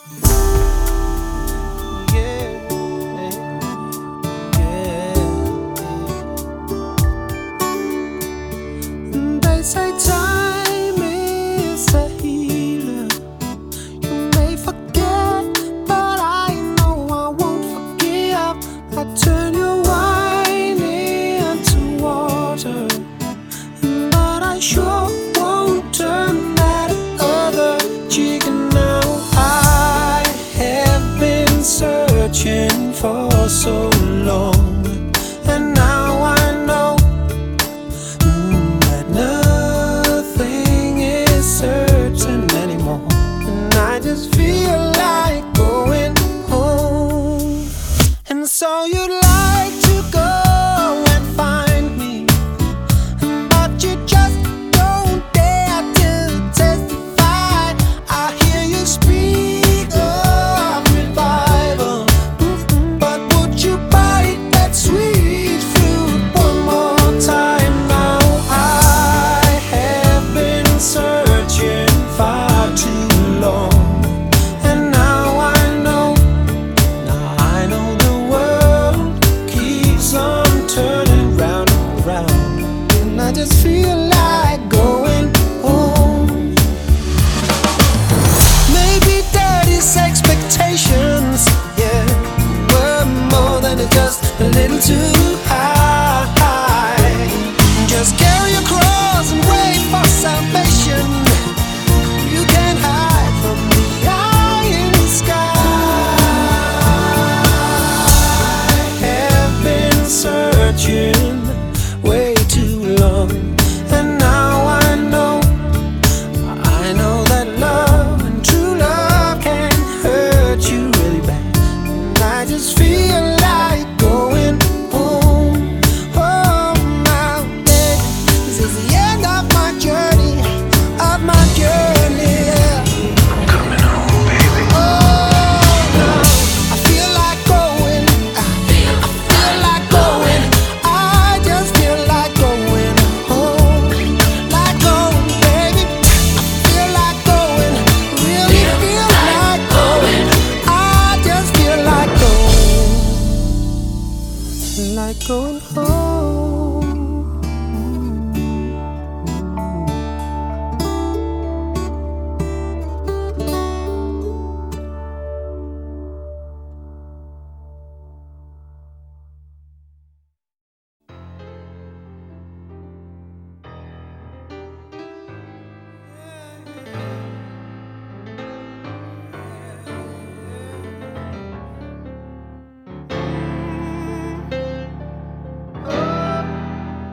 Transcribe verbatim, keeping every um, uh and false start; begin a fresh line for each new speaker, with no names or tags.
Yeah, yeah. They say time is a healer. You may forget, but I know I won't forgive. I turn your wine into water, but I sure won't turn that other cheek. And now I have been searching for so long, and now I know mm, that nothing is certain anymore. And I just feel like going home. And so you'd like to go and find me, but you just don't dare to testify. I hear you speak of revival, but would you bite that sweet fruit one more time? Now I have been searching far too long, and now I know, now I know the world keeps on turning round and round, and I just feel like going home. Maybe daddy's expectations, yeah, were more than just a little too high. Just carry your cross and wait for salvation. You can't hide from the eye in the sky. I have been searching way too long, and now I know, I know that love and true love can hurt you really bad. And I just feel like going home. Oh, now this is the end of my journey, of my journey. Yeah.
Coming home, baby.
Oh, no, I feel like going. I feel, I feel like going. I just feel like going home. Like going, baby. I feel like going. Really feel like going. I just feel like going. Like going home.